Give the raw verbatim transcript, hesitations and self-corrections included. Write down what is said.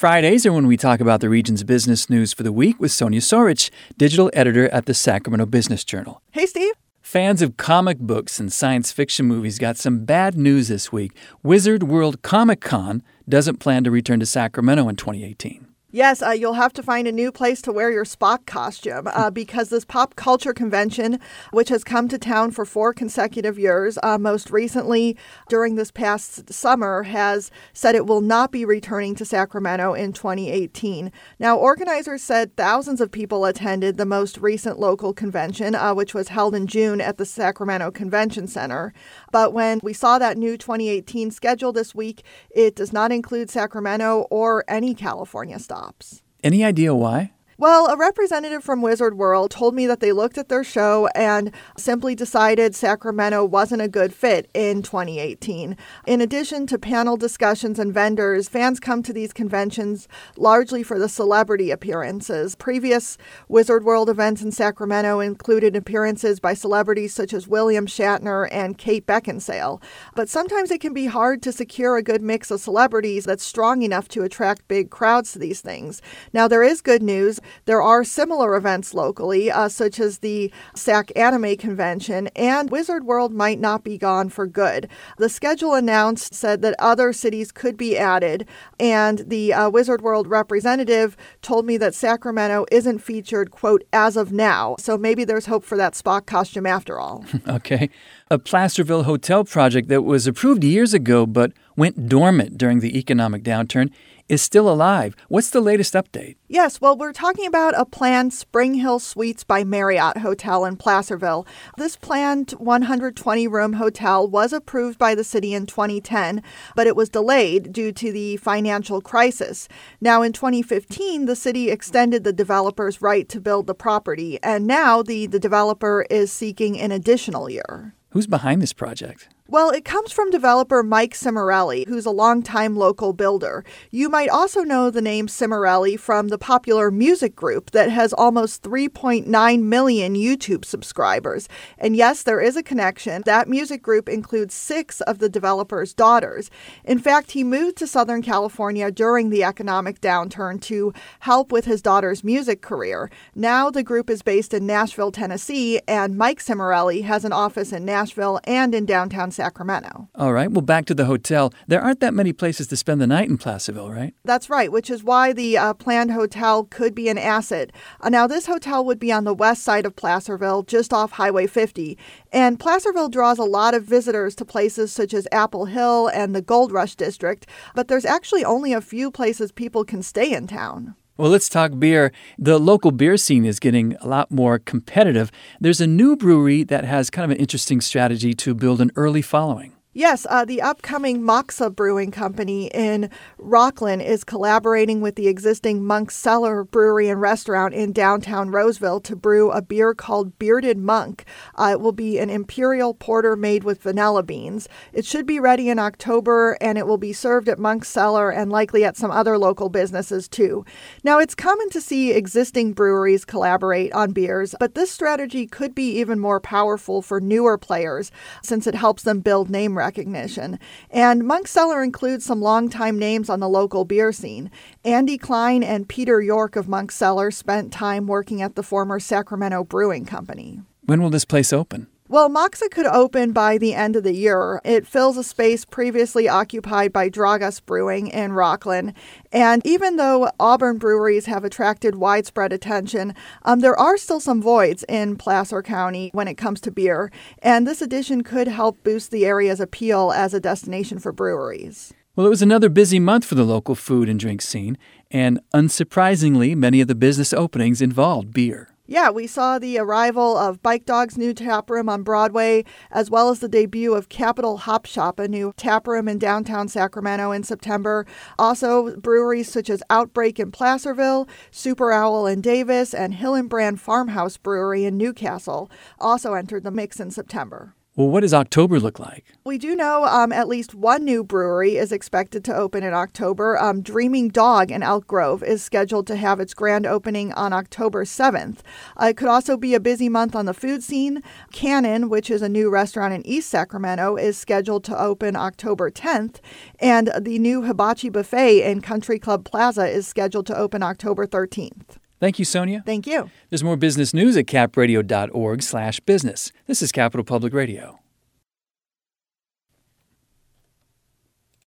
Fridays are when we talk about the region's business news for the week with Sonia Sorich, digital editor at the Sacramento Business Journal. Hey, Steve. Fans of comic books and science fiction movies got some bad news this week. Wizard World Comic Con doesn't plan to return to Sacramento in twenty eighteen. Yes, uh, you'll have to find a new place to wear your Spock costume uh, because this pop culture convention, which has come to town for four consecutive years, uh, most recently during this past summer, has said it will not be returning to Sacramento in twenty eighteen. Now, organizers said thousands of people attended the most recent local convention, uh, which was held in June at the Sacramento Convention Center. But when we saw that new twenty eighteen schedule this week, it does not include Sacramento or any California stop. Any idea why? Well, a representative from Wizard World told me that they looked at their show and simply decided Sacramento wasn't a good fit in twenty eighteen. In addition to panel discussions and vendors, fans come to these conventions largely for the celebrity appearances. Previous Wizard World events in Sacramento included appearances by celebrities such as William Shatner and Kate Beckinsale. But sometimes it can be hard to secure a good mix of celebrities that's strong enough to attract big crowds to these things. Now, there is good news. There are similar events locally, uh, such as the Sac Anime Convention, and Wizard World might not be gone for good. The schedule announced said that other cities could be added, and the uh, Wizard World representative told me that Sacramento isn't featured, quote, as of now, so maybe there's hope for that Spock costume after all. Okay. A Placerville hotel project that was approved years ago but went dormant during the economic downturn is still alive. What's the latest update? Yes, well, we're talking about a planned Spring Hill Suites by Marriott hotel in Placerville. This planned one hundred twenty room hotel was approved by the city in twenty ten, but it was delayed due to the financial crisis. Now, in twenty fifteen, the city extended the developer's right to build the property, and now the, the developer is seeking an additional year. Who's behind this project? Well, it comes from developer Mike Cimarelli, who's a longtime local builder. You might also know the name Cimarelli from the popular music group that has almost three point nine million YouTube subscribers. And yes, there is a connection. That music group includes six of the developer's daughters. In fact, he moved to Southern California during the economic downturn to help with his daughter's music career. Now the group is based in Nashville, Tennessee, and Mike Cimarelli has an office in Nashville and in downtown Sacramento. All right. Well, back to the hotel. There aren't that many places to spend the night in Placerville, right? That's right, which is why the uh, planned hotel could be an asset. Uh, now, this hotel would be on the west side of Placerville, just off Highway fifty. And Placerville draws a lot of visitors to places such as Apple Hill and the Gold Rush District, but there's actually only a few places people can stay in town. Well, let's talk beer. The local beer scene is getting a lot more competitive. There's a new brewery that has kind of an interesting strategy to build an early following. Yes, uh, the upcoming Moxa Brewing Company in Rockland is collaborating with the existing Monk's Cellar Brewery and Restaurant in downtown Roseville to brew a beer called Bearded Monk. Uh, it will be an imperial porter made with vanilla beans. It should be ready in October, and it will be served at Monk's Cellar and likely at some other local businesses too. Now, it's common to see existing breweries collaborate on beers, but this strategy could be even more powerful for newer players since it helps them build name recognition. recognition. And Monk's Cellar includes some longtime names on the local beer scene. Andy Klein and Peter York of Monk's Cellar spent time working at the former Sacramento Brewing Company. When will this place open? Well, Moxa could open by the end of the year. It fills a space previously occupied by Dragas Brewing in Rockland. And even though Auburn breweries have attracted widespread attention, um, there are still some voids in Placer County when it comes to beer. And this addition could help boost the area's appeal as a destination for breweries. Well, it was another busy month for the local food and drink scene. And unsurprisingly, many of the business openings involved beer. Yeah, we saw the arrival of Bike Dog's new tap room on Broadway, as well as the debut of Capital Hop Shop, a new tap room in downtown Sacramento in September. Also, breweries such as Outbreak in Placerville, Super Owl in Davis, and Hillenbrand Farmhouse Brewery in Newcastle also entered the mix in September. Well, what does October look like? We do know um, at least one new brewery is expected to open in October. Um, Dreaming Dog in Elk Grove is scheduled to have its grand opening on October seventh. Uh, it could also be a busy month on the food scene. Cannon, which is a new restaurant in East Sacramento, is scheduled to open October tenth. And the new Hibachi Buffet in Country Club Plaza is scheduled to open October thirteenth. Thank you, Sonia. Thank you. There's more business news at capradio dot org slash business. This is Capital Public Radio.